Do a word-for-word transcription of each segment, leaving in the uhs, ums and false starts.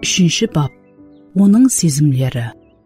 Үшінші бап. Оның сезімлері.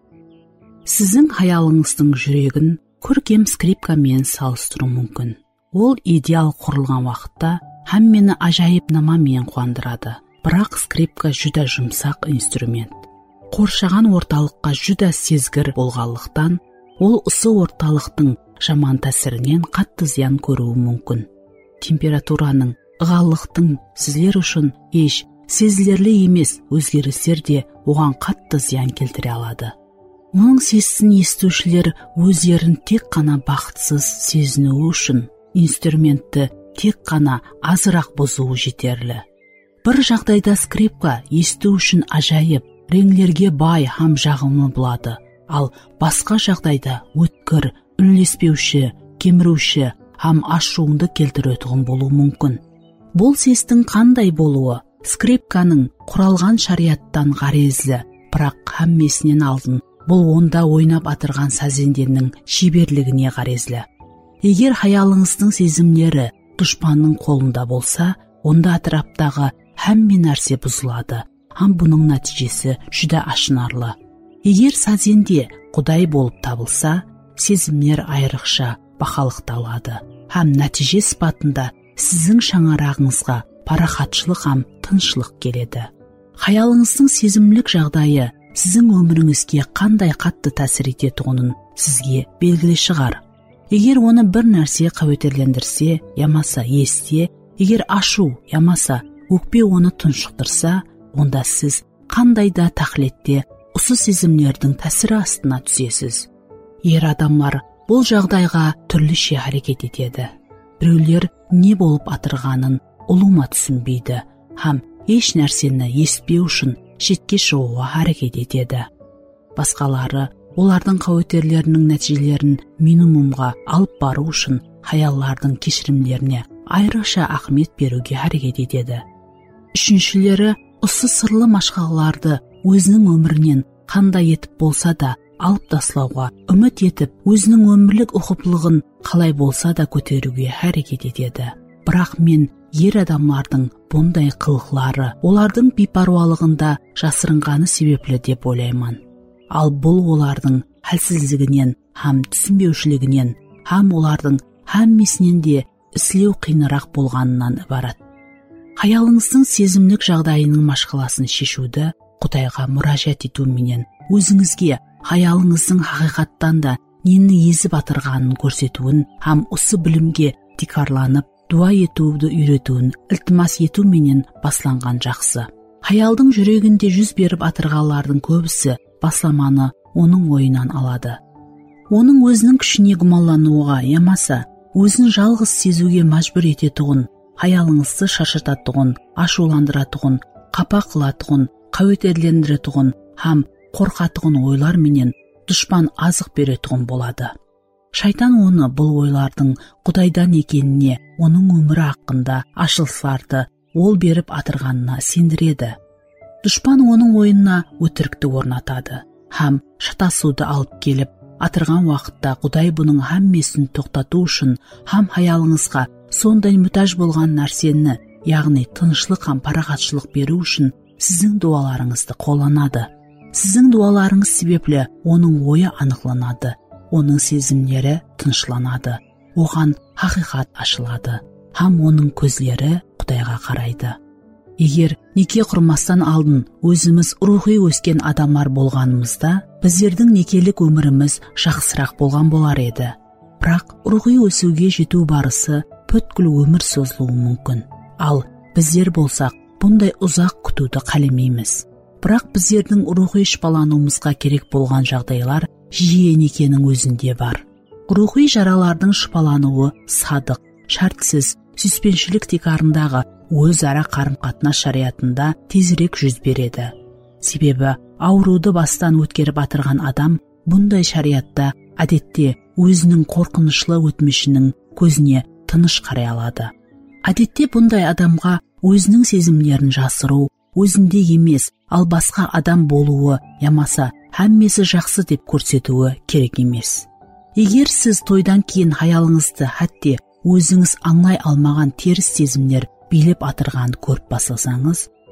Сіздің хаялыңыздың жүрегін көркем скрипкамен салыстыру мүмкін. Ол идеал құрылған уақытта һәм мені ажайып намамен қуандырады. Бірақ скрипка жүдә жұмсақ инструмент. Қоршаған орталыққа жүдә сезгір болғандықтан, ол осы орталықтың жаман тәсірінен қатты зиян көруі мүмкін. Температураның, ылғалдықтың сіздер үшін еш сезілерлі емес өзгерістер де оған қатты зиян келтіре алады. Оның сесін естушілер өздерін тек қана бақытсыз сезінуі үшін инструментті тек қана азырақ бұзуы жетерлі. Бір жағдайда скрипка есту үшін ажайып, реңлерге бай һәм жағымлы болады, ал басқа жағдайда өткір, үнлеспеуші, кеміруші һәм ашуыңды келтіретұғын болуы мүмкін. Бұл сестің қандай болуы скрипканың құралған шарияттан ғарезлі, бірақ һәммесінен алдын бұл онда ойнап атырған сазенденнің шеберлігіне ғарезлі. Егер хаялыңыздың сезімлері дұшпанның қолында болса, онда атыраптағы һәмме нәрсе бұзылады, һәм бұның нәтижесі жүдә ашынарлы. Егер сазенде Құдай болып табылса, сезімлер айрықша бақалықталады, һәм нәтиже сипатында сіздің шаңырағыңызға парахатшылық һәм тыншылық келеді. Хаялыңыздың сезімлік жағдайы сіздің өміріңізге қандай қатты тәсір ететұғынын сізге белгілі шығар. Егер оны бір нәрсе қауетерлендірсе, ямаса есте, егер ашу, ямаса өкпе оны тұншықтырса, онда сіз қандай да тақлетте осы сезімлердің тәсірі астына түсесіз. Ер адамдар бұл жағдайға түрліше әрекет етеді. Біреулер не болып атырғанын ұлыма түсінбейді, һәм еш нәрсені естпеу үшін шетке шығуға әрекет етеді. Басқалары олардың қауетерлерінің нәтижелерін минимумға алып бару үшін хаяллардың кешірімдеріне айрықша ахмет беруге әрекет етеді. Үшіншілері осы сырлы машқаларды өзінің өмірінен қандай етіп болса да алып таслауға үміт етіп, өзінің өмірлік ұқыптылығын қалай болса да көтеруге әрекет етеді. Бірақ мен ер адамлардың бұндай қылықлары олардың бейпаруалығында жасырынғаны себеплі деп ойлаймын. Ал бұл олардың хәлсіздігінен һәм түсінбеушілігінен һәм олардың һәммесінен де іслеу қиынырақ болғанынан ібарат. Хаялыңыздың сезімлік жағдайының машқаласын шешуді Құдайға мұражат етуменен өзіңізге хаялыңыздың хақиқаттан да нені езіп атырғанын көрсетуін һәм осы білімге тикарланып дуа етуді үйретуін ілтимас етуменен басланған жақсы. Хаялдың жүрегінде жүз беріп атырғалардың көбісі басламаны оның ойынан алады. Оның өзінің күшіне гумаллануға, ямаса өзін жалғыз сезуге мәжбүр ететұғын, хаялыңызды шашытатұғын, ашуландыратұғын, қапа қылатұғын, қауетерлендіретұғын һәм қорқатұғын ойлар менен дұшпан азық беретұғын болады. Шайтан оны бұл ойлардың Құдайдан екеніне, оның өмірі хақында ашылыстарды ол беріп атырғанына сендіреді. Дұшпан оның ойына өтірікті орнатады, һәм шатасуды алып келіп, атырған уақытта Құдай бұның һәммесін тоқтату үшін һәм хаялыңызға сондай мұтаж болған нәрсені, яғни тынышлық һәм парағатшылық беру үшін сіздің дуаларыңызды қолданады. Сіздің дуаларыңыз себеплі оның ойы анықланады, оның сезімлері тынышланады, оған хақиқат ашылады, һәм оның көзлері Құдайға қарайды. Егер неке құрмастан алдын өзіміз рухи өскен адамар болғанымызда, біздердің некелік өміріміз жақсырақ болған болар еді. Бірақ рухи өсуге жету барысы пөткіл өмір созылуы мүмкін. Ал біздер болсақ, бұндай ұзақ күтуді қаламаймыз. Бірақ біздердің рухи шипалануымызға керек болған жағдайлар жиі некенің өзінде бар. Рухи жаралардың шипалануы садық, шартсыз, сүйіспеншілік текарындағы өзара қарым-қатынас шариатында тезірек жүз береді. Себебі ауруды бастан өткеріп атырған адам бұндай шариатта әдетте өзінің қорқынышлы өтмішінің көзіне тыныш қарай алады. Әдетте бұндай адамға өзінің сезімлерін жасыру, өзінде емес, ал басқа адам болуы, ямаса һәммесі жақсы деп көрсетуі керек емес. Егер сіз тойдан кейін хаялыңызды хәтте өзіңіз аңлай алмаған теріс сезімлер билеп атырған көріп басылсаңыз,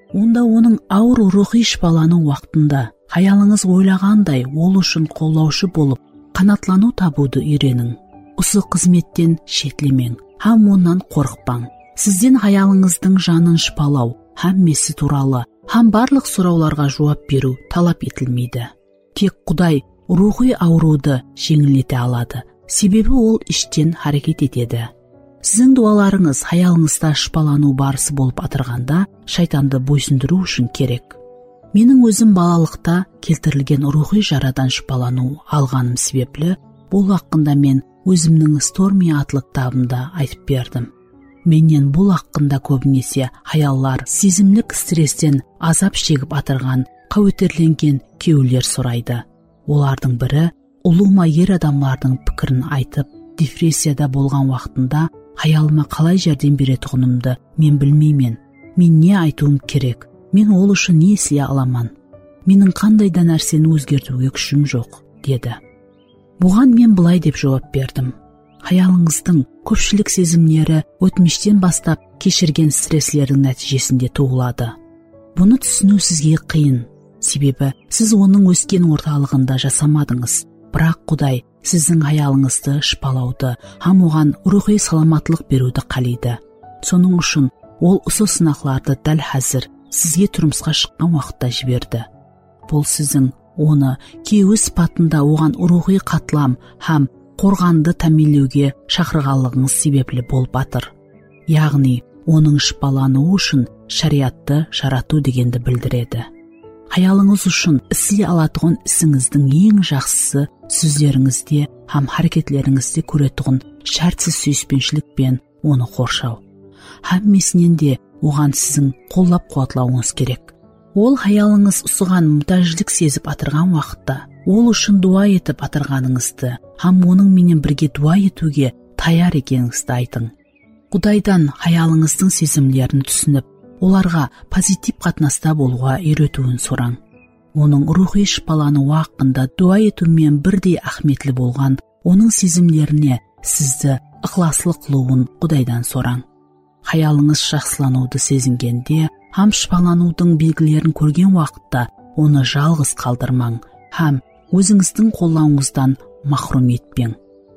онда оның ауыр рухи шипалану уақытында хаялыңыз ойлағандай ол үшін қолдаушы болып қанатлану табуды үйренің. Осы қызметтен шетлемең, һәм онан қорықпаң. Сізден хаялыңыздың жанын шипалау, һәм месі туралы, һәм барлық сұрауларға жауап беру талап етілмейді. Тек Құдай рухи ауруды жеңілдете алады, себебі ол іштен харекет етеді. Сіздің дуаларыңыз хаялыңызда шипалану барысы болып атырғанда, шайтанды бойсындыру үшін керек. Менің өзім балалықта келтірілген рухи жарадан шипалану алғаным себеплі, бұл хақында мен өзімнің Stormy атлы кітабымда айтып бердім. Менен бұл хақында көбінесе хаяллар сезімлік стресстен азап шегіп атырған, қауітерленген күйеулер сұрайды. Олардың бірі ұлыма ер адамлардың пікірін айтып, депрессияда болған уақытында хаялыма қалай жәрдем беретұғынымды мен білмеймен. Мен не айтуым керек? Мен ол үшін не істей аламан? Менің қандай да нәрсені өзгертуге күшім жоқ, деді. Бұған мен былай деп жауап бердім. Хаялыңыздың көпшілік сезімдері өтміштен бастап кешірген стресслердің нәтижесінде туылады. Бұны түсіну сізге қиын, себебі сіз оның өскен орталығында жасамадыңыз. Бірақ Құдай сіздің хаялыңызды шипалауды, һәм оған рухи саламатлық беруді қалайды. Соның үшін ол осы сынақларды дәл қазір сізге тұрмысқа шыққан уақытта жіберді. Бұл сіздің оны күйеуі сипатында оған рухи қатлам һәм қорғанды тәмелеуге шақырғанлығыңыз себеплі болып батыр. Яғни, оның шипалануы үшін шариатты жарату дегенді білдіреді. Хаялыңыз үшін істей алатұғын ісіңіздің ең жақсысы сөздеріңізде һәм харекетлеріңізде көретұғын шартсыз сүйіспеншілікпен оны қоршау. Һәммесінен де оған сіздің қолдап қуатлауыңыз керек. Ол хаялыңыз ұсыған мұқтаждық сезіп атырған уақытта, ол үшін дуа етіп атырғаныңызды, һәм оның менен бірге дуа етуге таяр екеніңізді айтың. Құдайдан хаялыңыздың сезімлерін түсініп, оларға позитив қатынаста болуға үйретуін сораң. Оның рухи шипалануы хақында дуа етумен бірдей ахметлі болған оның сезімлеріне сізді ықыласлық қылуын Құдайдан сораң. Хаялыңыз жақсылануды сезінгенде, һәм шипаланудың белгілерін көрген уақытта оны жалғыз қалдырмаң, һәм өзіңіздің қолдауыңыздан махрум етпең.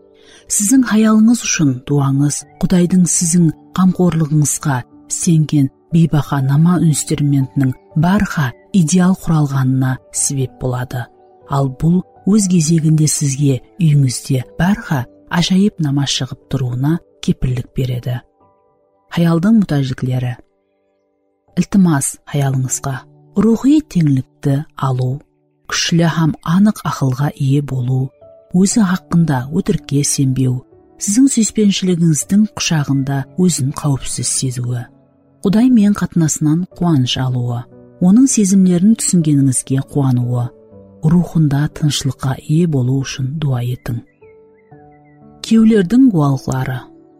Сіздің хаялыңыз үшін дуаңыз Құдайдың сіздің қамқорлығыңызға сенген бейбақа нама инструментінің барха идеал құралғанына себеп болады. Ал бұл өз кезегінде сізге үйіңізде барха ажайып нама шығып тұруына кепілдік береді. Хаялдың мұқтаждықтары. Ілтимас хаялыңызға рухи теңлікті алу, күшлі һәм анық ақылға ие болу, өзі хақында өтірікке сенбеу, сіздің сүйіспеншілігіңіздің құшағында өзін қауіпсіз сезуі, Құдаймен қатынасынан қуаныш алуы, оның сезімдерін түсінгеніңізге қуануы, рухында тыныштыққа ие болу үшін дуа етің. Күйеулердің дуалары.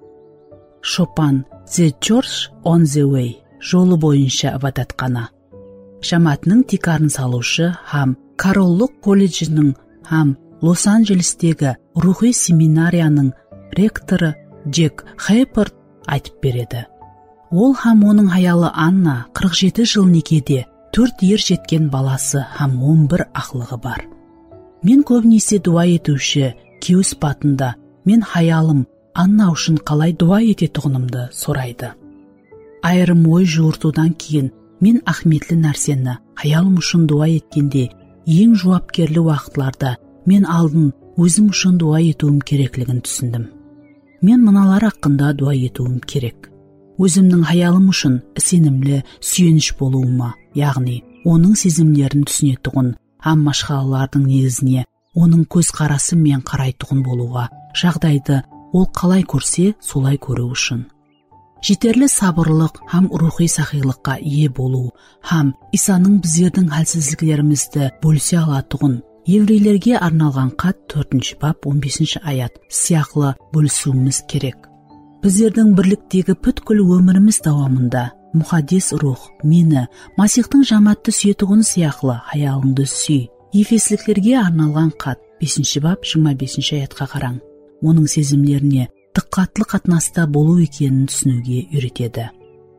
Шопан The Church on the Way жолы бойынша ібадатхана. Жамаатының тикарын салушы һәм Короллық колледжінің һәм Лос-Анджелестегі рухи семинарияның ректоры Джек Хейпорт айтып береді. Ол һәм оның хаялы Анна қырық жеті жыл некеде, төрт ер жеткен баласы һәм он бір ақлығы бар. Мен көбінесе дуа етуші күйеу сипатында, мен хаялым Анна үшін қалай дуа ететұғынымды сұрайды. Айрым ой жуыртудан кейін мен ахметлі нәрсені хаялым үшін дуа еткенде, ең жауапкерлі уақытларда мен алдын өзім үшін дуа етуім керектігін түсіндім. Мен мыналар хақында дуа етуім керек. Өзімнің хаялым үшін сенімлі сүйеніш болуыма, яғни оның сезімдерін түсінетұғын, һәм машғалалардың негізіне оның көзқарасы мен қарайтұғын болуға, жағдайды ол қалай көрсе, солай көру үшін. Жетерлі сабырлық һәм рухи сақилыққа ие болу, һәм Исаның біздердің хәлсіздіктерімізді бөлісе алатұғын, еврейлерге арналған хат төртінші бап он бесінші аят сияқлы бөлісуіміз керек. Біздердің бірліктегі бүткіл өміріміз давамында мұхаддис рух мені Масихтың жаматты сүйетұғын сияқлы хаялыңды сүй. Ефесліктерге арналған хат бесінші бап жиырма бесінші аятқа қараң. Оның сезімлеріне диққатлы қатынаста болу екенін түсінуге үйретеді.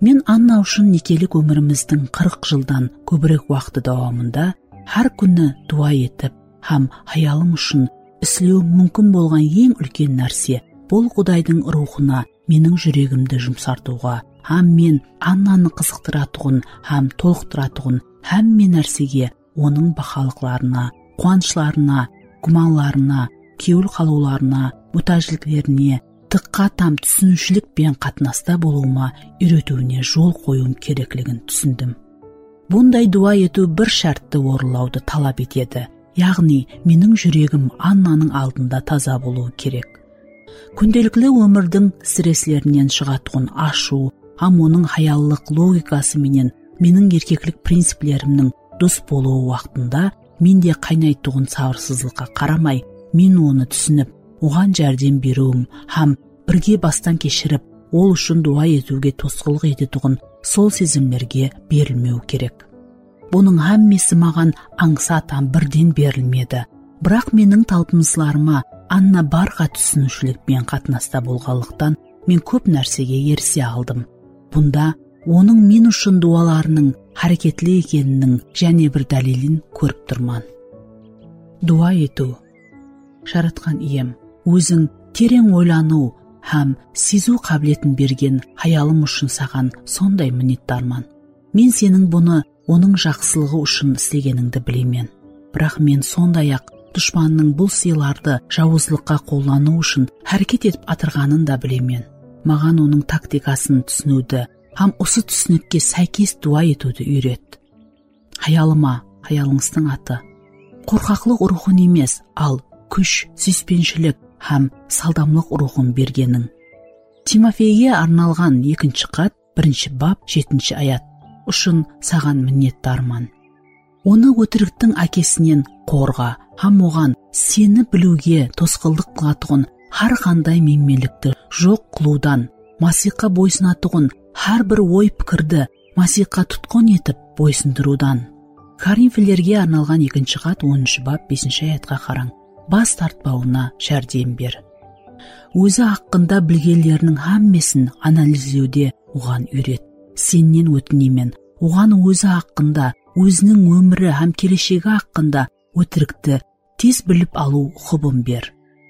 Мен Анна үшін некелік өміріміздің қырық жылдан көбірек уақыты давамында әр күні дуа етіп, һәм хаялым үшін іслеу мүмкін болған ең үлкен нәрсе бұл Құдайдың рухына менің жүрегімді жұмсартуға, һәм мен Аннаны қызықтыратұғын, һәм толықтыратұғын, һәмме нәрсеге оның бақалықларына, қуанышларына, гуманларына, кеуіл қалуларына, мұтажліклеріне, тыққа там түсінушілікпен қатынаста болуыма үйретуіне жол қоюым керектігін түсіндім. Бұндай дуа ету бір шартты орындауды талап етеді, яғни менің жүрегім Аннаның алдында таза болуы керек. Күнделікті өмірдің стресслерінен шығатұғын ашу, һәм оның хаяллық логикасы менен менің еркеклік принциплерімнің дұрыс болуы уақытында менде қайнайтұғын сабырсыздыққа қарамай, мен оны түсініп, оған жәрдем беруім, һәм бірге бастан кешіріп, ол үшін дуа етуге тосқылық ететұғын сол сезімлерге берілмеу керек. Бұның һәммесі маған аңсатам бірден берілмеді, бірақ менің талпыныстарыма Анна барға түсінушілікпен қатынаста болғалықтан мен көп нәрсеге ерісе алдым. Бұнда оның мен үшін дуаларының харекетлі екенінің және бір дәлелін көріп тұрман. Дуа ету. Жаратқан ием, өзің терең ойлану һәм сезу қабілетін берген хаялым үшін саған сондай миннеттарман. Мен сенің бұны оның жақсылығы үшін істегеніңді білемен. Бірақ мен сондай-ақ дұшпанның бұл сыйларды жауыздыққа қолдану үшін әрекет етіп атырғанын да білемен. Маған оның тактикасын түсінуді, һәм осы түсінікке сәйкес дуа етуді үйрет. Хаялыма, хаялыңыздың аты. Қорқақлық рухын емес, ал күш, сүйіспеншілік һәм салдамлық рухын бергенің. Тимофейге арналған екінші хат, бірінші бап, жетінші аят. Үшін саған миннеттарман. Оны өтіріктің әкесінен қорға, һәм оған сені білуге тосқылдық қылатұғын har қандай менмелікті жоқ қылудан, Масиққа бойсынатұғын har бір ой пікірді Масиққа тұтқын етіп бойсындырудан. Коринфилерге арналған екінші хат, оныншы бап, бесінші аятқа қараң. Бас тартпауына жәрдем бер. Өзі хақында білгендерінің һәммесін анализдеуде оған үйрет. Сеннен өтінемін, оған өзі хақында, өзінің өмірі һәм келешегі хақында өтірікті тез біліп алу құбын бер.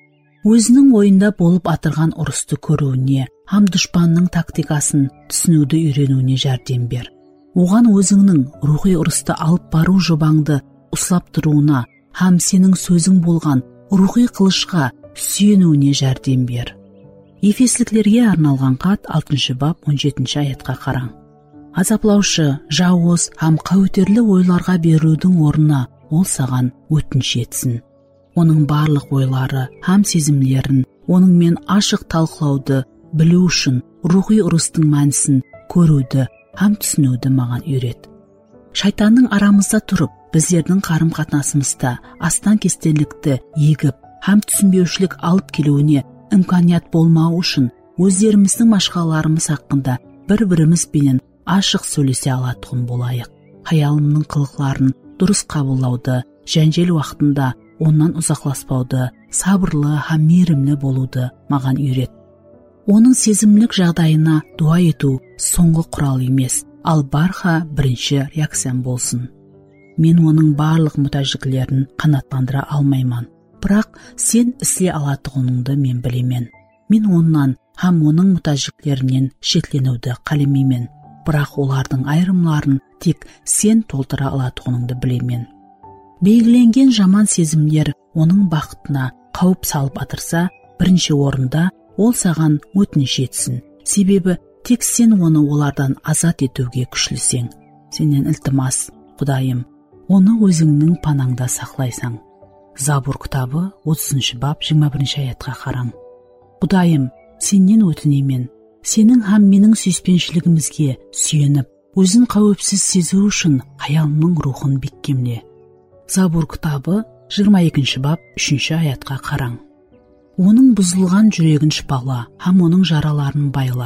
Өзінің ойында болып атырған ұрысты көруіне, һәм дұшпанның тактикасын түсінуді үйренуіне жәрдем бер. Оған өзіңнің рухи ұрысты алып бару жобаңды ұслап тұруына, һәм сенің сөзің болған рухи қылышқа сүйенуіне жәрдем бер. Ефесліктерге арналған хат, алтыншы бап, он жетінші аятқа қараң. Азаплаушы, жауыз һәм қауітерлі ойларға берудің орнына ол саған өтініш етсін. Оның барлық ойлары һәм сезімлерін оныңмен ашық талқылауды білу үшін рухи ұрыстың мәнісін көруді һәм түсінуді маған үйрет. Шайтанның арамызда тұрып, біздердің қарым-қатынасымызда астан кестелікті егіп һәм түсінбеушілік алып келуіне имканият болмау үшін өздеріміздің машқаларымыз хақында бір-бірімізбенен ашық сөйлесе алатұғын болайық. Хаялымның қылықларын дұрыс қабылдауды, жәнжел уақытында оннан ұзақласпауды, сабырлы һәм мейірімлі болуды маған үйрет. Оның сезімлік жағдайына дуа ету соңғы құрал емес, ал барға бірінші реакциям болсын. Мен оның барлық мұтаждіклерін қанаттандыра алмайман, бірақ сен ісле алатұғыныңды мен білемен. Мен оннан һәм оның мұтаждіклерінен шетленуді қалемеймен, бірақ олардың айырымларын тек сен толтыра алатұғыныңды білемен. Белгіленген жаман сезімдер оның бақытына қауіп салып атырса, бірінші орында ол саған өтініш етсін, себебі тек сен оны олардан азат етуге күшлісең. Сенен ілтимас, Құдайым, оны өзіңнің панаңда сақлайсаң. Забур кітабы, отызыншы бап, жиырма бірінші аятқа қараң. Құдайым, сенен өтінемін, сенің һәм менің сүйіспеншілігімізге сүйеніп, өзін қауіпсіз сезу үшін хаялымның рухын бекемле. Забур кітабы, жиырма екінші бап, үшінші аятқа қараң. Оның бұзылған жүрегін шипала, һәм оның жараларын байла.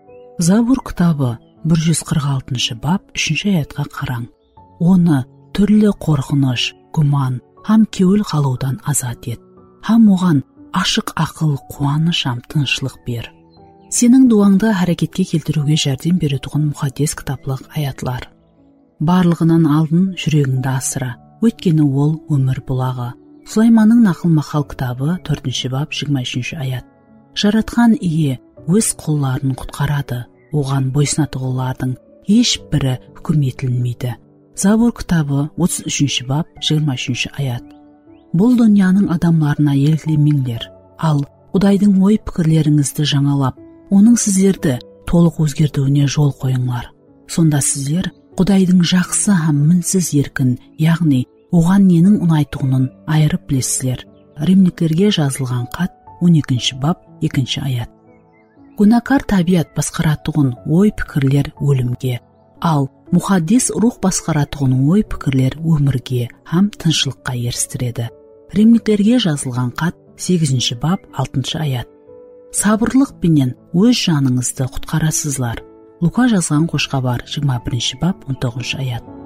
Забур кітабы, бір жүз қырық алтыншы бап, үшінші аятқа қараң. Оны түрлі қорқыныш, гуман һәм кеуіл қалудан азат ет, һәм оған ашық ақыл, қуаныш һәм тынышлық бер. Сенің дуаңды әрекетке келтіруге жәрдем беретұғын мұхаддес кітаплық аятлар. Барлығынан алдын жүрегіңді асыра, өйткені ол өмір бұлағы. Сулайманның нақыл мақал кітабы төртінші бап жиырма үшінші аят. Жаратқан ие өз құлларын құтқарады, оған бойсынатығылардың ешбірі үкім етілмейді. Забур кітабы отыз үшінші бап жиырма үшінші аят. Бұл дүнияның адамларына елгілемеңдер, ал Құдайдың ой пікірлеріңізді жаңалап, оның сіздерді толық өзгертуіне жол қойыңлар. Сонда сіздер Құдайдың жақсы һәм мінсіз еркін, яғни оған ненің ұнайтуының айырып білесіздер. Римліктерге жазылған хат он екінші бап екінші аят. Күнәкар табиат басқаратұғын ой пікірлер өлімге, ал мұхаддис рух басқаратұғын ой пікірлер өмірге һәм тыншылыққа ерістіреді. Римліктерге жазылған хат сегізінші бап алтыншы аят. Сабырлық пенен өз жаныңызды құтқарасызлар. Лука жазған қош хабар жиырма бірінші бап он тоғызыншы аят.